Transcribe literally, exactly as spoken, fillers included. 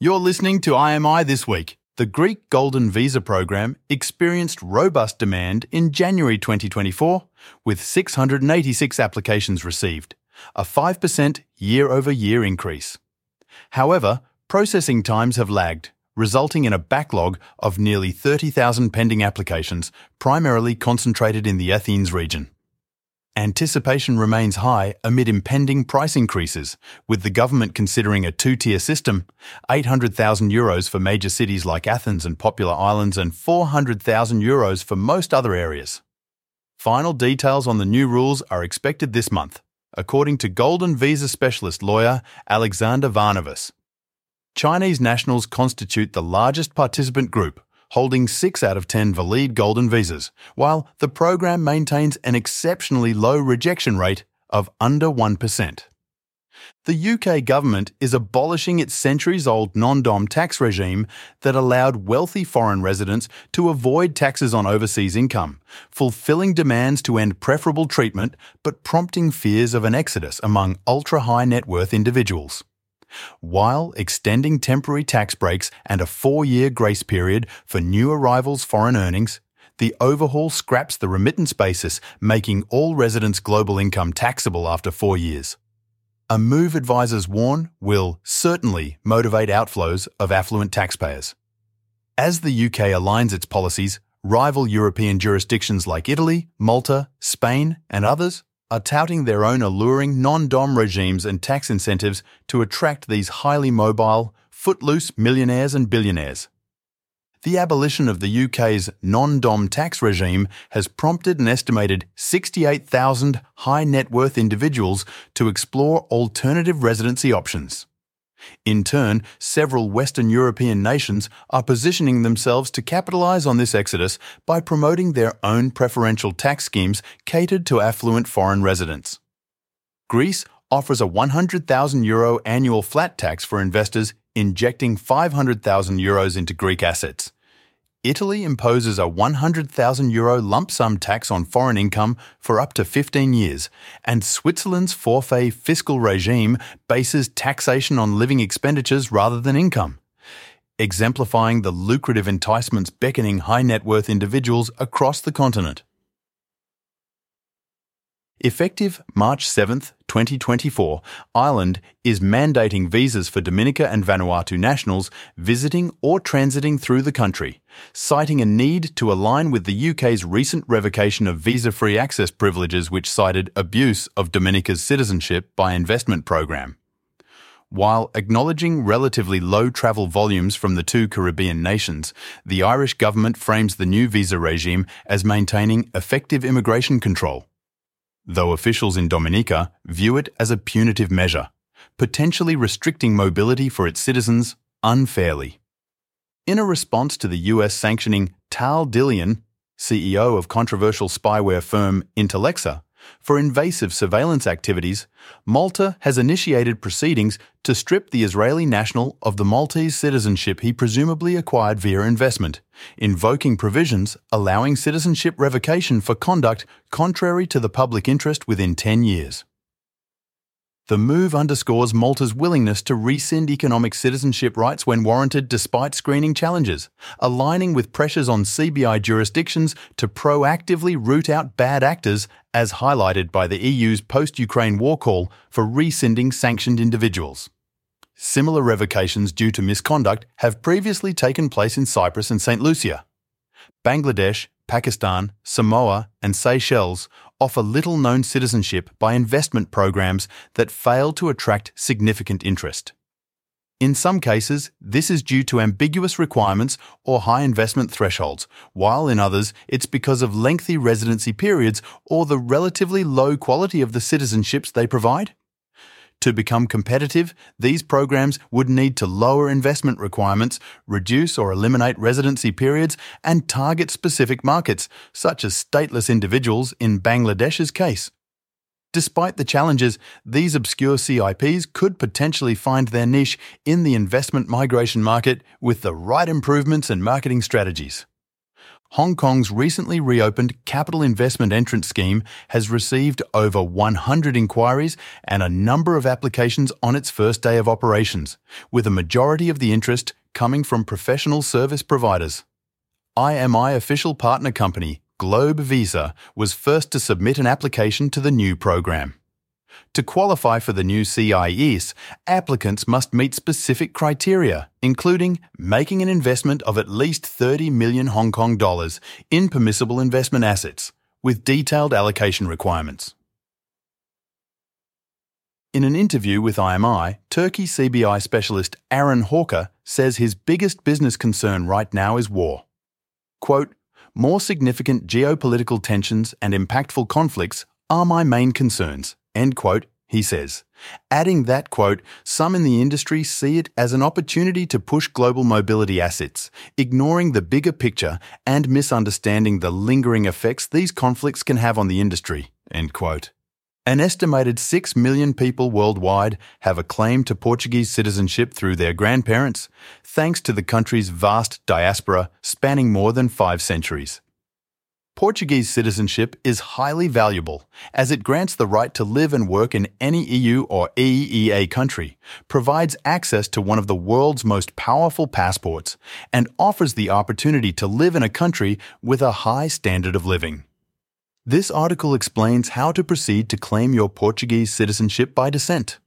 You're listening to I M I This Week. The Greek Golden Visa program experienced robust demand in January twenty twenty-four, with six hundred eighty-six applications received, a five percent year-over-year increase. However, processing times have lagged, resulting in a backlog of nearly thirty thousand pending applications, primarily concentrated in the Athens region. Anticipation remains high amid impending price increases, with the government considering a two-tier system, eight hundred thousand euros for major cities like Athens and popular islands and four hundred thousand euros for most other areas. Final details on the new rules are expected this month, according to Golden Visa specialist lawyer Alexander Varnavas. Chinese nationals constitute the largest participant group, holding six out of ten valid golden visas, while the program maintains an exceptionally low rejection rate of under one percent. The U K government is abolishing its centuries-old non-dom tax regime that allowed wealthy foreign residents to avoid taxes on overseas income, fulfilling demands to end preferable treatment but prompting fears of an exodus among ultra-high net worth individuals. While extending temporary tax breaks and a four-year grace period for new arrivals' foreign earnings, the overhaul scraps the remittance basis, making all residents' global income taxable after four years. A move advisors warn will certainly motivate outflows of affluent taxpayers. As the U K aligns its policies, rival European jurisdictions like Italy, Malta, Spain, and others are touting their own alluring non-dom regimes and tax incentives to attract these highly mobile, footloose millionaires and billionaires. The abolition of the U K's non-dom tax regime has prompted an estimated sixty-eight thousand high net worth individuals to explore alternative residency options. In turn, several Western European nations are positioning themselves to capitalise on this exodus by promoting their own preferential tax schemes catered to affluent foreign residents. Greece offers a one hundred thousand euro annual flat tax for investors injecting five hundred thousand euros into Greek assets. Italy imposes a one hundred thousand euro lump sum tax on foreign income for up to fifteen years, and Switzerland's forfait fiscal regime bases taxation on living expenditures rather than income, exemplifying the lucrative enticements beckoning high net worth individuals across the continent. Effective March seventh, twenty twenty-four, Ireland is mandating visas for Dominica and Vanuatu nationals visiting or transiting through the country, citing a need to align with the U K's recent revocation of visa-free access privileges which cited abuse of Dominica's citizenship by investment program. While acknowledging relatively low travel volumes from the two Caribbean nations, the Irish government frames the new visa regime as maintaining effective immigration control, though officials in Dominica view it as a punitive measure, potentially restricting mobility for its citizens unfairly. In a response to the U S sanctioning Tal Dillian, C E O of controversial spyware firm Intellexa, for invasive surveillance activities, Malta has initiated proceedings to strip the Israeli national of the Maltese citizenship he presumably acquired via investment, invoking provisions allowing citizenship revocation for conduct contrary to the public interest within ten years. The move underscores Malta's willingness to rescind economic citizenship rights when warranted despite screening challenges, aligning with pressures on C B I jurisdictions to proactively root out bad actors, as highlighted by the E U's post-Ukraine war call for rescinding sanctioned individuals. Similar revocations due to misconduct have previously taken place in Cyprus and Saint Lucia. Bangladesh, Pakistan, Samoa, and Seychelles offer little-known citizenship by investment programs that fail to attract significant interest. In some cases, this is due to ambiguous requirements or high investment thresholds, while in others, it's because of lengthy residency periods or the relatively low quality of the citizenships they provide. To become competitive, these programs would need to lower investment requirements, reduce or eliminate residency periods, and target specific markets, such as stateless individuals in Bangladesh's case. Despite the challenges, these obscure C I Ps could potentially find their niche in the investment migration market with the right improvements and marketing strategies. Hong Kong's recently reopened Capital Investment Entrance Scheme has received over one hundred inquiries and a number of applications on its first day of operations, with a majority of the interest coming from professional service providers. I M I official partner company, Globe Visa, was first to submit an application to the new program. To qualify for the new C I S, applicants must meet specific criteria, including making an investment of at least thirty million Hong Kong dollars in permissible investment assets, with detailed allocation requirements. In an interview with I M I, Turkey C B I specialist Aaron Hawker says his biggest business concern right now is war. Quote, "More significant geopolitical tensions and impactful conflicts are my main concerns," end quote, he says, adding that, quote, "Some in the industry see it as an opportunity to push global mobility assets, ignoring the bigger picture and misunderstanding the lingering effects these conflicts can have on the industry," end quote. An estimated six million people worldwide have a claim to Portuguese citizenship through their grandparents, thanks to the country's vast diaspora spanning more than five centuries. Portuguese citizenship is highly valuable as it grants the right to live and work in any E U or E E A country, provides access to one of the world's most powerful passports, and offers the opportunity to live in a country with a high standard of living. This article explains how to proceed to claim your Portuguese citizenship by descent.